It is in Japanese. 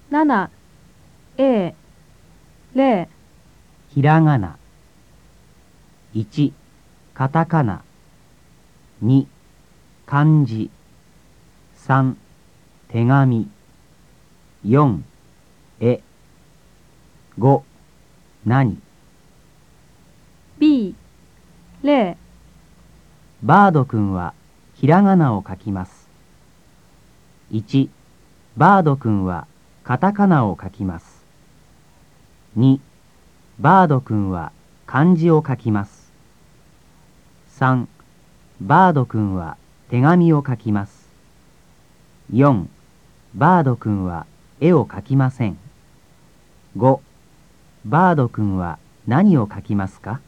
7、A、0、 ひらがな。1、カタカナ。2、漢字。3、手紙。4、絵。5、何。 B、0、 バードくんはひらがなを書きます。1、バードくんはカタカナを書きます。2、バードくんは漢字を書きます。3、バードくんは手紙を書きます。4、バードくんは絵を描きません。5、バードくんは何を描きますか？